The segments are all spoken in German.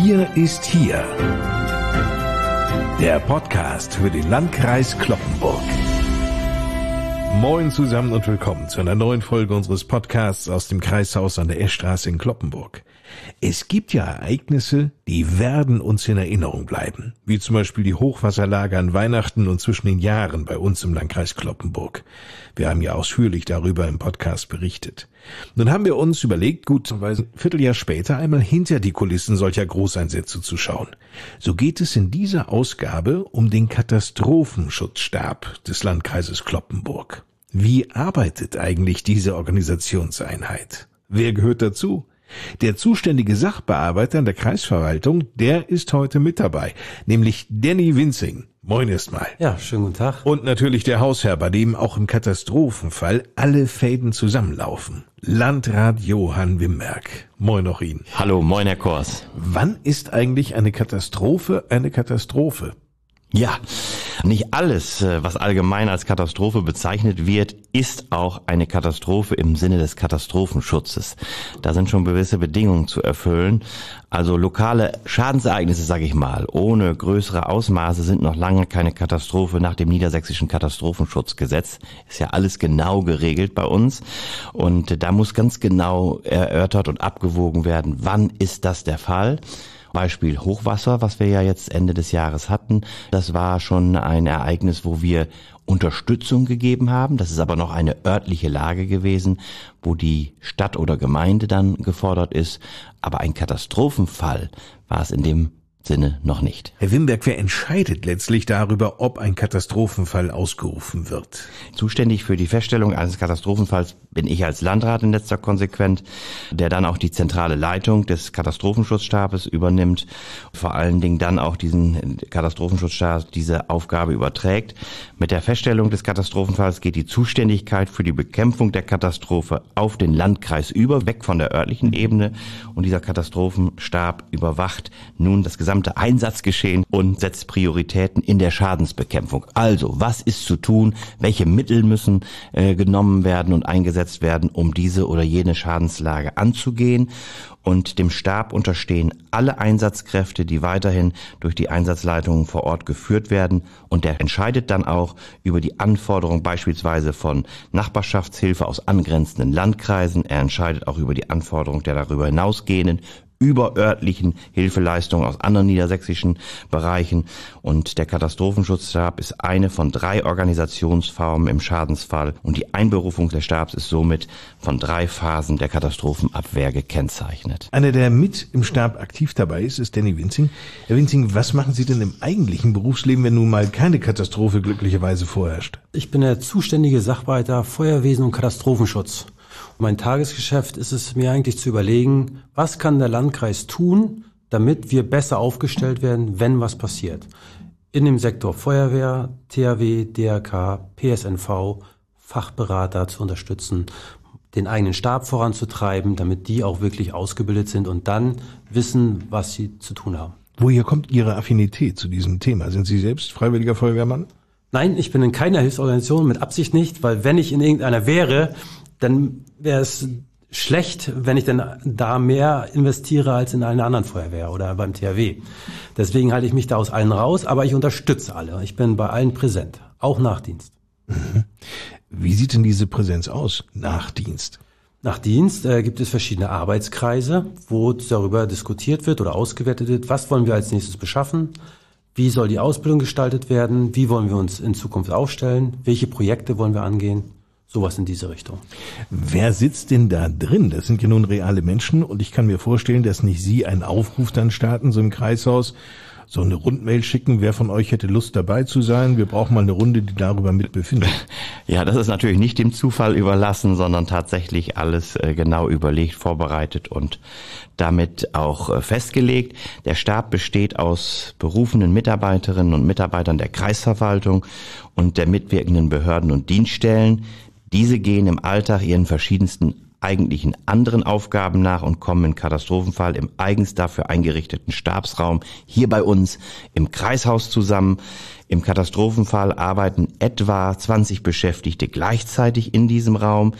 Wir ist hier. Der Podcast für den Landkreis Cloppenburg. Moin zusammen und willkommen zu einer neuen Folge unseres Podcasts aus dem Kreishaus an der Eschstraße in Cloppenburg. Es gibt ja Ereignisse, die werden uns in Erinnerung bleiben, wie zum Beispiel die Hochwasserlage an Weihnachten und zwischen den Jahren bei uns im Landkreis Cloppenburg. Wir haben ja ausführlich darüber im Podcast berichtet. Nun haben wir uns überlegt, gut, ein Vierteljahr später einmal hinter die Kulissen solcher Großeinsätze zu schauen. So geht es in dieser Ausgabe um den Katastrophenschutzstab des Landkreises Cloppenburg. Wie arbeitet eigentlich diese Organisationseinheit? Wer gehört dazu? Der zuständige Sachbearbeiter in der Kreisverwaltung, der ist heute mit dabei, nämlich Danny Winzing. Moin erstmal. Ja, schönen guten Tag. Und natürlich der Hausherr, bei dem auch im Katastrophenfall alle Fäden zusammenlaufen. Landrat Johann Wimberg. Moin auch Ihnen. Hallo, moin Herr Kors. Wann ist eigentlich eine Katastrophe eine Katastrophe? Ja, nicht alles, was allgemein als Katastrophe bezeichnet wird, ist auch eine Katastrophe im Sinne des Katastrophenschutzes. Da sind schon gewisse Bedingungen zu erfüllen. Also lokale Schadensereignisse, sage ich mal, ohne größere Ausmaße sind noch lange keine Katastrophe nach dem niedersächsischen Katastrophenschutzgesetz. Ist ja alles genau geregelt bei uns. Und da muss ganz genau erörtert und abgewogen werden, wann ist das der Fall. Beispiel Hochwasser, was wir ja jetzt Ende des Jahres hatten. Das war schon ein Ereignis, wo wir Unterstützung gegeben haben. Das ist aber noch eine örtliche Lage gewesen, wo die Stadt oder Gemeinde dann gefordert ist. Aber ein Katastrophenfall war es in dem Sinne noch nicht. Herr Wimberg, wer entscheidet letztlich darüber, ob ein Katastrophenfall ausgerufen wird? Zuständig für die Feststellung eines Katastrophenfalls bin ich als Landrat in letzter Konsequenz, der dann auch die zentrale Leitung des Katastrophenschutzstabes übernimmt, vor allen Dingen dann auch diesen Katastrophenschutzstab diese Aufgabe überträgt. Mit der Feststellung des Katastrophenfalls geht die Zuständigkeit für die Bekämpfung der Katastrophe auf den Landkreis über, weg von der örtlichen Ebene, und dieser Katastrophenstab überwacht nun das gesamte Einsatzgeschehen und setzt Prioritäten in der Schadensbekämpfung. Also, was ist zu tun? Welche Mittel müssen genommen werden und eingesetzt werden, um diese oder jene Schadenslage anzugehen? Und dem Stab unterstehen alle Einsatzkräfte, die weiterhin durch die Einsatzleitungen vor Ort geführt werden. Und der entscheidet dann auch über die Anforderungen beispielsweise von Nachbarschaftshilfe aus angrenzenden Landkreisen. Er entscheidet auch über die Anforderungen der darüber hinausgehenden überörtlichen Hilfeleistungen aus anderen niedersächsischen Bereichen. Und der Katastrophenschutzstab ist eine von 3 Organisationsformen im Schadensfall. Und die Einberufung des Stabs ist somit von 3 Phasen der Katastrophenabwehr gekennzeichnet. Einer, der mit im Stab aktiv dabei ist Danny Winzing. Herr Winzing, was machen Sie denn im eigentlichen Berufsleben, wenn nun mal keine Katastrophe glücklicherweise vorherrscht? Ich bin der zuständige Sachbearbeiter Feuerwesen und Katastrophenschutz. Mein Tagesgeschäft ist es mir eigentlich zu überlegen, was kann der Landkreis tun, damit wir besser aufgestellt werden, wenn was passiert. In dem Sektor Feuerwehr, THW, DRK, PSNV, Fachberater zu unterstützen, den eigenen Stab voranzutreiben, damit die auch wirklich ausgebildet sind und dann wissen, was sie zu tun haben. Woher kommt Ihre Affinität zu diesem Thema? Sind Sie selbst freiwilliger Feuerwehrmann? Nein, ich bin in keiner Hilfsorganisation, mit Absicht nicht, weil wenn ich in irgendeiner wäre, dann wäre es schlecht, wenn ich denn da mehr investiere als in einer anderen Feuerwehr oder beim THW. Deswegen halte ich mich da aus allen raus, aber ich unterstütze alle. Ich bin bei allen präsent, auch nach Dienst. Mhm. Wie sieht denn diese Präsenz aus, nach Dienst? Nach Dienst gibt es verschiedene Arbeitskreise, wo darüber diskutiert wird oder ausgewertet wird, was wollen wir als nächstes beschaffen, wie soll die Ausbildung gestaltet werden, wie wollen wir uns in Zukunft aufstellen, welche Projekte wollen wir angehen. Sowas in diese Richtung. Wer sitzt denn da drin? Das sind ja nun reale Menschen und ich kann mir vorstellen, dass nicht Sie einen Aufruf dann starten, so im Kreishaus, so eine Rundmail schicken, wer von euch hätte Lust dabei zu sein? Wir brauchen mal eine Runde, die darüber mit befindet. Ja, das ist natürlich nicht dem Zufall überlassen, sondern tatsächlich alles genau überlegt, vorbereitet und damit auch festgelegt. Der Stab besteht aus berufenen Mitarbeiterinnen und Mitarbeitern der Kreisverwaltung und der mitwirkenden Behörden und Dienststellen. Diese gehen im Alltag ihren verschiedensten eigentlichen anderen Aufgaben nach und kommen im Katastrophenfall im eigens dafür eingerichteten Stabsraum hier bei uns im Kreishaus zusammen. Im Katastrophenfall arbeiten etwa 20 Beschäftigte gleichzeitig in diesem Raum.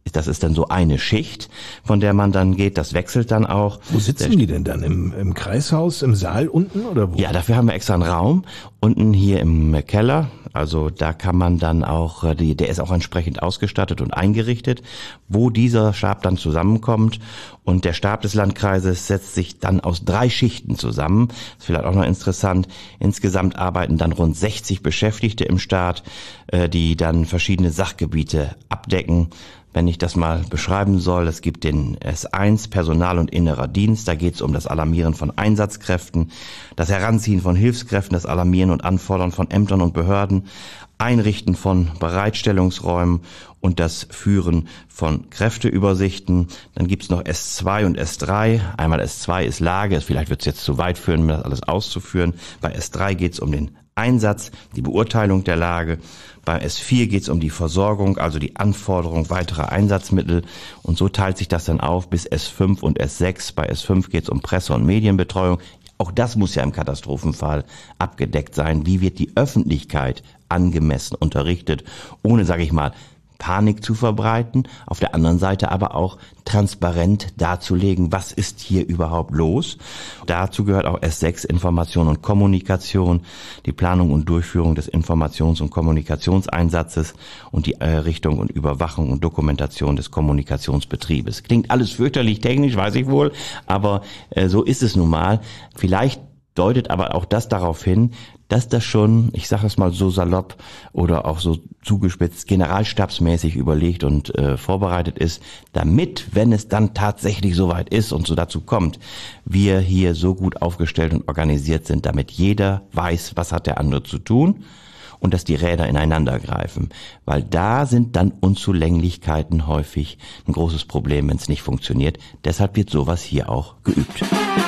Das ist dann so eine Schicht, von der man dann geht. Das wechselt dann auch. Wo sitzen die denn dann? Im Kreishaus, im Saal unten oder wo? Ja, dafür haben wir extra einen Raum. Unten hier im Keller. Also da kann man dann auch, der ist auch entsprechend ausgestattet und eingerichtet, wo dieser Stab dann zusammenkommt. Und der Stab des Landkreises setzt sich dann aus 3 Schichten zusammen. Das ist vielleicht auch noch interessant. Insgesamt arbeiten dann rund 60 Beschäftigte im Staat, die dann verschiedene Sachgebiete abdecken. Wenn ich das mal beschreiben soll, es gibt den S1, Personal und innerer Dienst, da geht es um das Alarmieren von Einsatzkräften, das Heranziehen von Hilfskräften, das Alarmieren und Anfordern von Ämtern und Behörden, Einrichten von Bereitstellungsräumen und das Führen von Kräfteübersichten. Dann gibt's noch S2 und S3. Einmal S2 ist Lage, vielleicht wird es jetzt zu weit führen, das alles auszuführen. Bei S3 geht es um den Einsatz, die Beurteilung der Lage. Bei S4 geht es um die Versorgung, also die Anforderung weiterer Einsatzmittel. Und so teilt sich das dann auf bis S5 und S6. Bei S5 geht es um Presse- und Medienbetreuung. Auch das muss ja im Katastrophenfall abgedeckt sein. Wie wird die Öffentlichkeit angemessen unterrichtet, ohne, sage ich mal, Panik zu verbreiten, auf der anderen Seite aber auch transparent darzulegen, was ist hier überhaupt los. Dazu gehört auch S6 Information und Kommunikation, die Planung und Durchführung des Informations- und Kommunikationseinsatzes und die Errichtung und Überwachung und Dokumentation des Kommunikationsbetriebes. Klingt alles fürchterlich technisch, weiß ich wohl, aber so ist es nun mal. Vielleicht deutet aber auch das darauf hin, dass das schon, ich sage es mal so salopp oder auch so zugespitzt, generalstabsmäßig überlegt und vorbereitet ist, damit, wenn es dann tatsächlich soweit ist und so dazu kommt, wir hier so gut aufgestellt und organisiert sind, damit jeder weiß, was hat der andere zu tun und dass die Räder ineinander greifen. Weil da sind dann Unzulänglichkeiten häufig ein großes Problem, wenn es nicht funktioniert. Deshalb wird sowas hier auch geübt.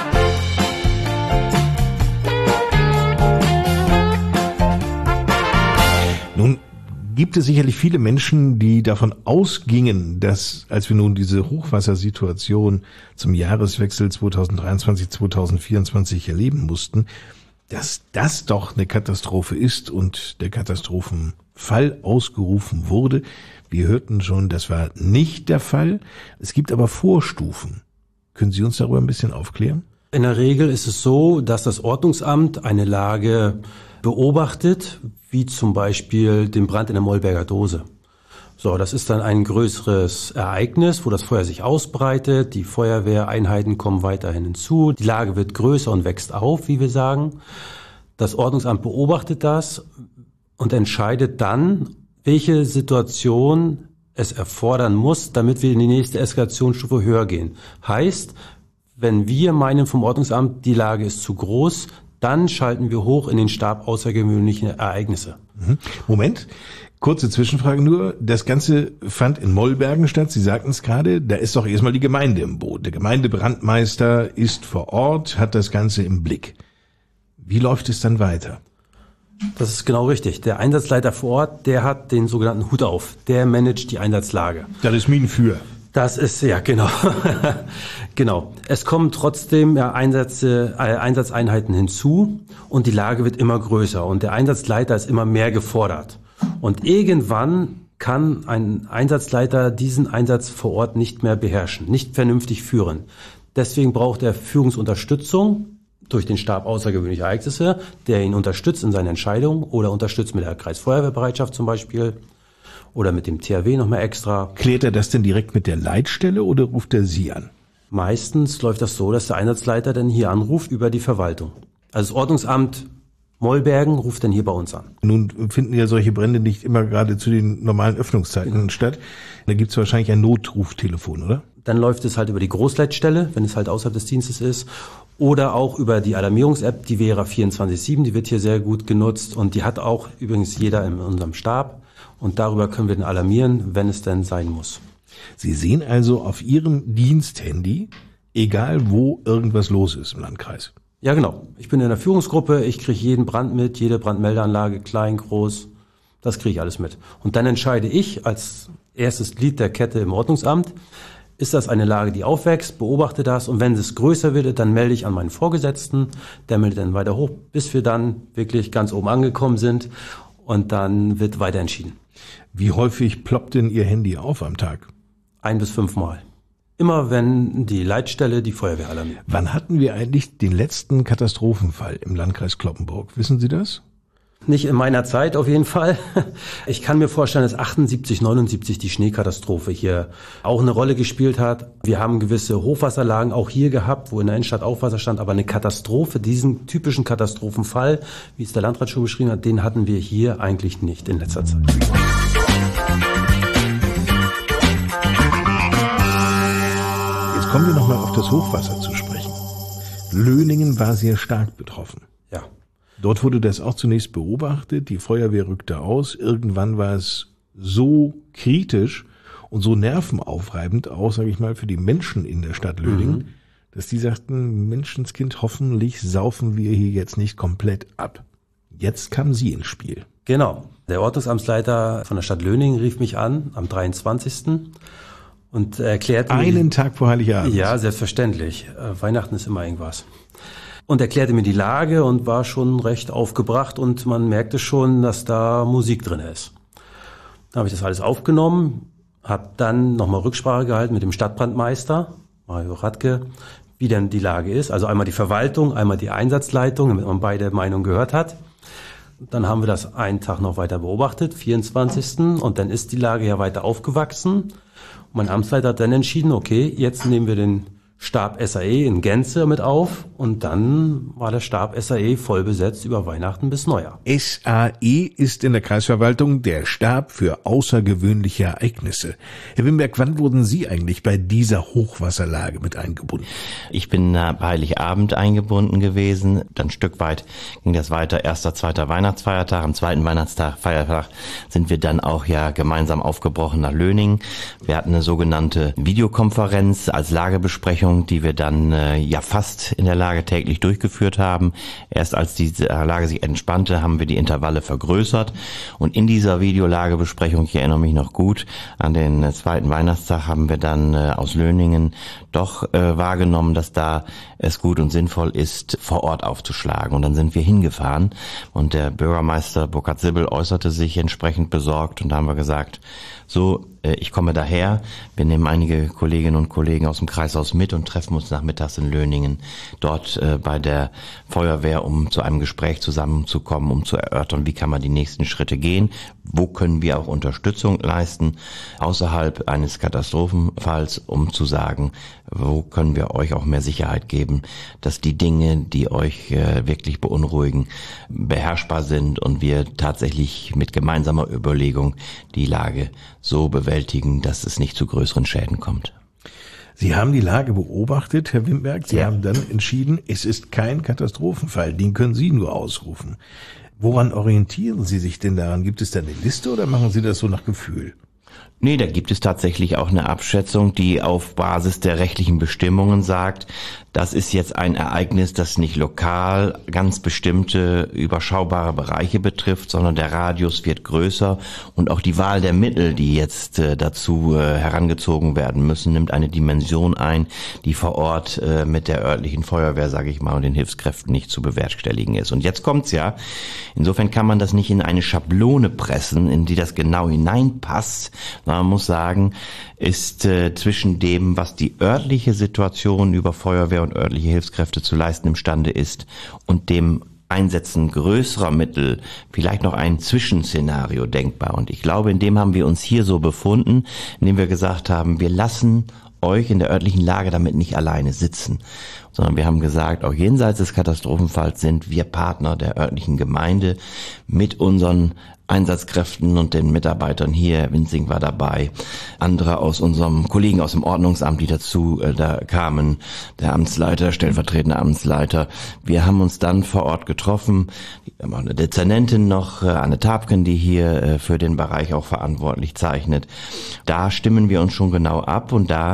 Nun gibt es sicherlich viele Menschen, die davon ausgingen, dass, als wir nun diese Hochwassersituation zum Jahreswechsel 2023/2024 erleben mussten, dass das doch eine Katastrophe ist und der Katastrophenfall ausgerufen wurde. Wir hörten schon, das war nicht der Fall. Es gibt aber Vorstufen. Können Sie uns darüber ein bisschen aufklären? In der Regel ist es so, dass das Ordnungsamt eine Lage beobachtet, wie zum Beispiel den Brand in der Mollberger Dose. So, das ist dann ein größeres Ereignis, wo das Feuer sich ausbreitet, die Feuerwehreinheiten kommen weiterhin hinzu, die Lage wird größer und wächst auf, wie wir sagen. Das Ordnungsamt beobachtet das und entscheidet dann, welche Situation es erfordern muss, damit wir in die nächste Eskalationsstufe höher gehen. Heißt, wenn wir meinen vom Ordnungsamt, die Lage ist zu groß, dann schalten wir hoch in den Stab außergewöhnliche Ereignisse. Moment, kurze Zwischenfrage nur. Das Ganze fand in Mollbergen statt. Sie sagten es gerade, da ist doch erstmal die Gemeinde im Boot. Der Gemeindebrandmeister ist vor Ort, hat das Ganze im Blick. Wie läuft es dann weiter? Das ist genau richtig. Der Einsatzleiter vor Ort, der hat den sogenannten Hut auf. Der managt die Einsatzlage. Das ist Minenführer. Das ist, ja, genau. Genau. Es kommen trotzdem Einsatzeinheiten hinzu und die Lage wird immer größer und der Einsatzleiter ist immer mehr gefordert. Und irgendwann kann ein Einsatzleiter diesen Einsatz vor Ort nicht mehr beherrschen, nicht vernünftig führen. Deswegen braucht er Führungsunterstützung durch den Stab außergewöhnliche Ereignisse, der ihn unterstützt in seinen Entscheidungen oder unterstützt mit der Kreisfeuerwehrbereitschaft zum Beispiel. Oder mit dem THW nochmal extra. Klärt er das denn direkt mit der Leitstelle oder ruft er Sie an? Meistens läuft das so, dass der Einsatzleiter dann hier anruft über die Verwaltung. Also das Ordnungsamt Mollbergen ruft dann hier bei uns an. Nun finden ja solche Brände nicht immer gerade zu den normalen Öffnungszeiten statt. Da gibt es wahrscheinlich ein Notruftelefon, oder? Dann läuft es halt über die Großleitstelle, wenn es halt außerhalb des Dienstes ist. Oder auch über die Alarmierungs-App, die Vera 24/7, die wird hier sehr gut genutzt. Und die hat auch übrigens jeder in unserem Stab. Und darüber können wir dann alarmieren, wenn es denn sein muss. Sie sehen also auf Ihrem Diensthandy, egal wo irgendwas los ist im Landkreis. Ja, genau. Ich bin in der Führungsgruppe, ich kriege jeden Brand mit, jede Brandmeldeanlage, klein, groß, das kriege ich alles mit. Und dann entscheide ich als erstes Glied der Kette im Ordnungsamt, ist das eine Lage, die aufwächst, beobachte das und wenn es größer wird, dann melde ich an meinen Vorgesetzten, der meldet dann weiter hoch, bis wir dann wirklich ganz oben angekommen sind und dann wird weiter entschieden. Wie häufig ploppt denn Ihr Handy auf am Tag? 1 bis 5 Mal. Immer wenn die Leitstelle die Feuerwehr alarmiert. Wann hatten wir eigentlich den letzten Katastrophenfall im Landkreis Cloppenburg? Wissen Sie das? Nicht in meiner Zeit auf jeden Fall. Ich kann mir vorstellen, dass 78, 79 die Schneekatastrophe hier auch eine Rolle gespielt hat. Wir haben gewisse Hochwasserlagen auch hier gehabt, wo in der Innenstadt auch Wasser stand. Aber eine Katastrophe, diesen typischen Katastrophenfall, wie es der Landrat schon beschrieben hat, den hatten wir hier eigentlich nicht in letzter Zeit. Jetzt kommen wir nochmal auf das Hochwasser zu sprechen. Löningen war sehr stark betroffen. Ja. Dort wurde das auch zunächst beobachtet, die Feuerwehr rückte aus. Irgendwann war es so kritisch und so nervenaufreibend auch, sage ich mal, für die Menschen in der Stadt Löningen, dass die sagten, Menschenskind, hoffentlich saufen wir hier jetzt nicht komplett ab. Jetzt kamen Sie ins Spiel. Genau. Der Ordnungsamtsleiter von der Stadt Löningen rief mich an am 23. und erklärte mir... Einen Tag vor Heiligabend? Ja, selbstverständlich. Weihnachten ist immer irgendwas. Und erklärte mir die Lage und war schon recht aufgebracht und man merkte schon, dass da Musik drin ist. Dann habe ich das alles aufgenommen, habe dann nochmal Rücksprache gehalten mit dem Stadtbrandmeister, Mario Radke, wie denn die Lage ist. Also einmal die Verwaltung, einmal die Einsatzleitung, damit man beide Meinungen gehört hat. Dann haben wir das einen Tag noch weiter beobachtet, 24. Und dann ist die Lage ja weiter aufgewachsen. Und mein Amtsleiter hat dann entschieden, okay, jetzt nehmen wir den Stab SAE in Gänze mit auf und dann war der Stab SAE voll besetzt über Weihnachten bis Neujahr. SAE ist in der Kreisverwaltung der Stab für außergewöhnliche Ereignisse. Herr Wimberg, wann wurden Sie eigentlich bei dieser Hochwasserlage mit eingebunden? Ich bin bei Heiligabend eingebunden gewesen. Dann ein Stück weit ging das weiter. 1., 2. Weihnachtsfeiertag. Am 2. Feiertag sind wir dann auch ja gemeinsam aufgebrochen nach Löningen. Wir hatten eine sogenannte Videokonferenz als Lagebesprechung, die wir dann ja fast in der Lage täglich durchgeführt haben. Erst als die Lage sich entspannte, haben wir die Intervalle vergrößert. Und in dieser Videolagebesprechung, ich erinnere mich noch gut, an den 2. Weihnachtstag haben wir dann aus Löningen doch wahrgenommen, dass da es gut und sinnvoll ist, vor Ort aufzuschlagen. Und dann sind wir hingefahren und der Bürgermeister Burkhard Sibbel äußerte sich entsprechend besorgt und da haben wir gesagt, so, ich komme daher, wir nehmen einige Kolleginnen und Kollegen aus dem Kreishaus mit und treffen uns nachmittags in Löningen dort bei der Feuerwehr, um zu einem Gespräch zusammenzukommen, um zu erörtern, wie kann man die nächsten Schritte gehen, wo können wir auch Unterstützung leisten außerhalb eines Katastrophenfalls, um zu sagen, wo können wir euch auch mehr Sicherheit geben, dass die Dinge, die euch wirklich beunruhigen, beherrschbar sind und wir tatsächlich mit gemeinsamer Überlegung die Lage so bewältigen, dass es nicht zu größeren Schäden kommt. Sie haben die Lage beobachtet, Herr Wimberg. Sie haben dann entschieden, es ist kein Katastrophenfall, den können Sie nur ausrufen. Woran orientieren Sie sich denn daran? Gibt es da eine Liste oder machen Sie das so nach Gefühl? Nee, da gibt es tatsächlich auch eine Abschätzung, die auf Basis der rechtlichen Bestimmungen sagt, das ist jetzt ein Ereignis, das nicht lokal ganz bestimmte überschaubare Bereiche betrifft, sondern der Radius wird größer und auch die Wahl der Mittel, die jetzt dazu herangezogen werden müssen, nimmt eine Dimension ein, die vor Ort mit der örtlichen Feuerwehr, sage ich mal, und den Hilfskräften nicht zu bewerkstelligen ist. Und jetzt kommt's ja. Insofern kann man das nicht in eine Schablone pressen, in die das genau hineinpasst. Man muss sagen, ist zwischen dem, was die örtliche Situation über Feuerwehr und örtliche Hilfskräfte zu leisten imstande ist und dem Einsetzen größerer Mittel vielleicht noch ein Zwischenszenario denkbar. Und ich glaube, in dem haben wir uns hier so befunden, indem wir gesagt haben, wir lassen euch in der örtlichen Lage damit nicht alleine sitzen, sondern wir haben gesagt, auch jenseits des Katastrophenfalls sind wir Partner der örtlichen Gemeinde mit unseren Einsatzkräften und den Mitarbeitern hier. Winzing war dabei, andere aus unserem Kollegen aus dem Ordnungsamt, die dazu da kamen, der Amtsleiter, stellvertretende Amtsleiter. Wir haben uns dann vor Ort getroffen. Wir haben auch eine Dezernentin noch, Anne Tapken, die hier für den Bereich auch verantwortlich zeichnet. Da stimmen wir uns schon genau ab und da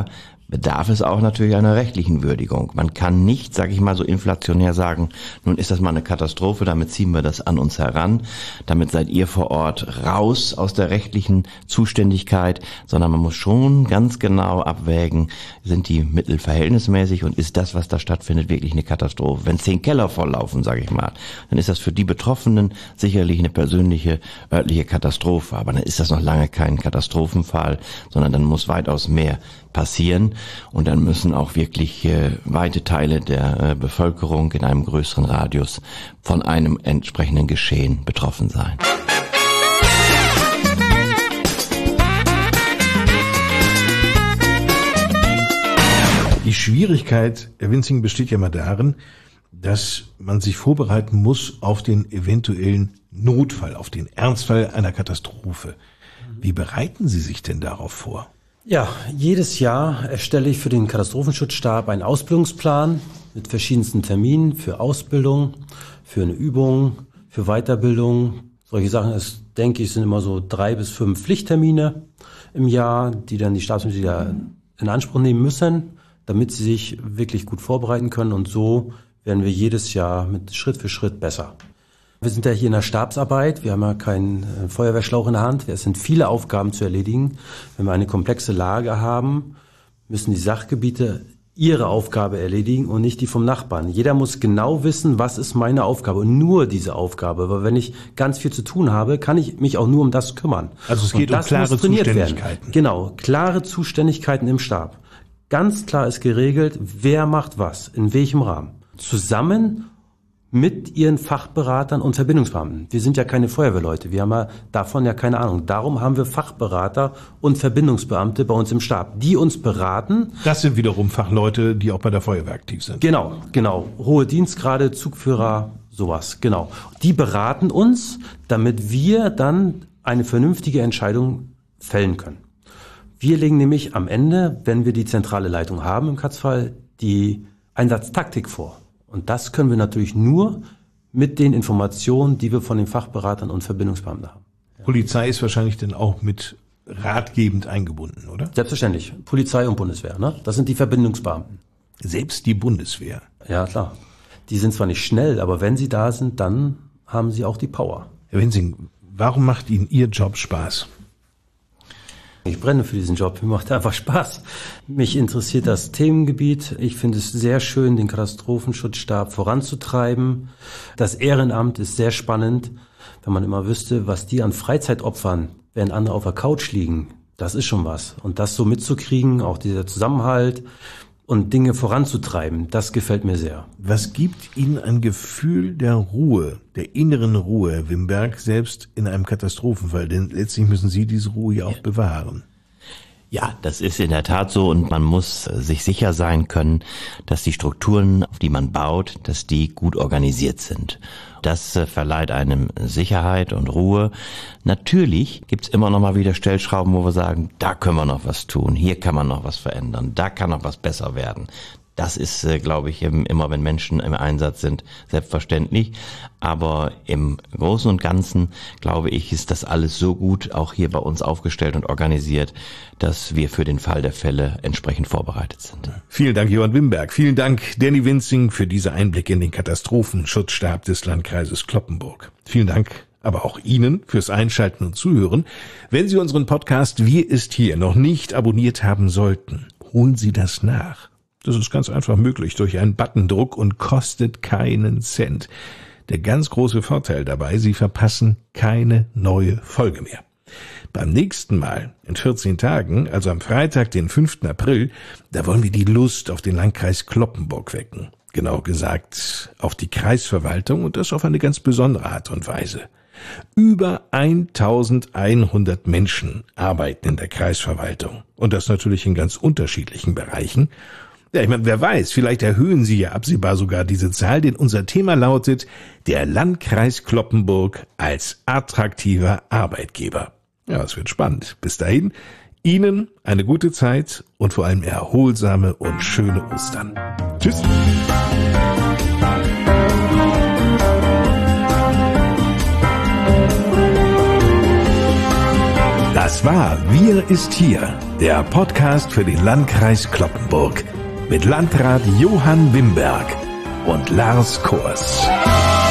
bedarf es auch natürlich einer rechtlichen Würdigung. Man kann nicht, sage ich mal so inflationär sagen, nun ist das mal eine Katastrophe, damit ziehen wir das an uns heran, damit seid ihr vor Ort raus aus der rechtlichen Zuständigkeit, sondern man muss schon ganz genau abwägen, sind die Mittel verhältnismäßig und ist das, was da stattfindet, wirklich eine Katastrophe. Wenn 10 Keller volllaufen, sage ich mal, dann ist das für die Betroffenen sicherlich eine persönliche örtliche Katastrophe, aber dann ist das noch lange kein Katastrophenfall, sondern dann muss weitaus mehr passieren und dann müssen auch wirklich weite Teile der Bevölkerung in einem größeren Radius von einem entsprechenden Geschehen betroffen sein. Die Schwierigkeit, Herr Winzing, besteht ja mal darin, dass man sich vorbereiten muss auf den eventuellen Notfall, auf den Ernstfall einer Katastrophe. Wie bereiten Sie sich denn darauf vor? Ja, jedes Jahr erstelle ich für den Katastrophenschutzstab einen Ausbildungsplan mit verschiedensten Terminen für Ausbildung, für eine Übung, für Weiterbildung. Solche Sachen, denke ich, sind immer so 3 bis 5 Pflichttermine im Jahr, die dann die Stabsmitglieder in Anspruch nehmen müssen, damit sie sich wirklich gut vorbereiten können. Und so werden wir jedes Jahr mit Schritt für Schritt besser. Wir sind ja hier in der Stabsarbeit, wir haben ja keinen Feuerwehrschlauch in der Hand, es sind viele Aufgaben zu erledigen. Wenn wir eine komplexe Lage haben, müssen die Sachgebiete ihre Aufgabe erledigen und nicht die vom Nachbarn. Jeder muss genau wissen, was ist meine Aufgabe und nur diese Aufgabe, weil wenn ich ganz viel zu tun habe, kann ich mich auch nur um das kümmern. Also es geht um klare Zuständigkeiten. Genau, klare Zuständigkeiten im Stab. Ganz klar ist geregelt, wer macht was, in welchem Rahmen. Zusammen mit ihren Fachberatern und Verbindungsbeamten. Wir sind ja keine Feuerwehrleute, wir haben ja davon ja keine Ahnung. Darum haben wir Fachberater und Verbindungsbeamte bei uns im Stab, die uns beraten. Das sind wiederum Fachleute, die auch bei der Feuerwehr aktiv sind. Genau. Hohe Dienstgrade, Zugführer, sowas, genau. Die beraten uns, damit wir dann eine vernünftige Entscheidung fällen können. Wir legen nämlich am Ende, wenn wir die zentrale Leitung haben im Katzfall, die Einsatztaktik vor. Und das können wir natürlich nur mit den Informationen, die wir von den Fachberatern und Verbindungsbeamten haben. Polizei ist wahrscheinlich dann auch mit ratgebend eingebunden, oder? Selbstverständlich. Polizei und Bundeswehr, ne? Das sind die Verbindungsbeamten. Selbst die Bundeswehr. Ja, klar. Die sind zwar nicht schnell, aber wenn sie da sind, dann haben sie auch die Power. Herr Winzing, warum macht Ihnen Ihr Job Spaß? Ich brenne für diesen Job, mir macht einfach Spaß. Mich interessiert das Themengebiet. Ich finde es sehr schön, den Katastrophenschutzstab voranzutreiben. Das Ehrenamt ist sehr spannend, wenn man immer wüsste, was die an Freizeit opfern, während andere auf der Couch liegen. Das ist schon was. Und das so mitzukriegen, auch dieser Zusammenhalt und Dinge voranzutreiben, das gefällt mir sehr. Was gibt Ihnen ein Gefühl der Ruhe, der inneren Ruhe, Herr Wimberg, selbst in einem Katastrophenfall? Denn letztlich müssen Sie diese Ruhe ja auch bewahren. Ja, das ist in der Tat so und man muss sich sicher sein können, dass die Strukturen, auf die man baut, dass die gut organisiert sind. Das verleiht einem Sicherheit und Ruhe. Natürlich gibt's immer noch mal wieder Stellschrauben, wo wir sagen, da können wir noch was tun, hier kann man noch was verändern, da kann noch was besser werden. Das ist, glaube ich, immer, wenn Menschen im Einsatz sind, selbstverständlich. Aber im Großen und Ganzen, glaube ich, ist das alles so gut auch hier bei uns aufgestellt und organisiert, dass wir für den Fall der Fälle entsprechend vorbereitet sind. Vielen Dank, Johann Wimberg. Vielen Dank, Danny Winzing, für diese Einblicke in den Katastrophenschutzstab des Landkreises Cloppenburg. Vielen Dank aber auch Ihnen fürs Einschalten und Zuhören. Wenn Sie unseren Podcast Wir ist hier noch nicht abonniert haben sollten, holen Sie das nach. Das ist ganz einfach möglich durch einen Buttondruck und kostet keinen Cent. Der ganz große Vorteil dabei, Sie verpassen keine neue Folge mehr. Beim nächsten Mal, in 14 Tagen, also am Freitag, den 5. April, da wollen wir die Lust auf den Landkreis Cloppenburg wecken. Genau gesagt, auf die Kreisverwaltung und das auf eine ganz besondere Art und Weise. Über 1100 Menschen arbeiten in der Kreisverwaltung und das natürlich in ganz unterschiedlichen Bereichen. Ja, ich meine, wer weiß, vielleicht erhöhen Sie ja absehbar sogar diese Zahl, denn unser Thema lautet, der Landkreis Cloppenburg als attraktiver Arbeitgeber. Ja, es wird spannend. Bis dahin, Ihnen eine gute Zeit und vor allem erholsame und schöne Ostern. Tschüss. Das war Wir ist hier, der Podcast für den Landkreis Cloppenburg mit Landrat Johann Wimberg und Lars Kors.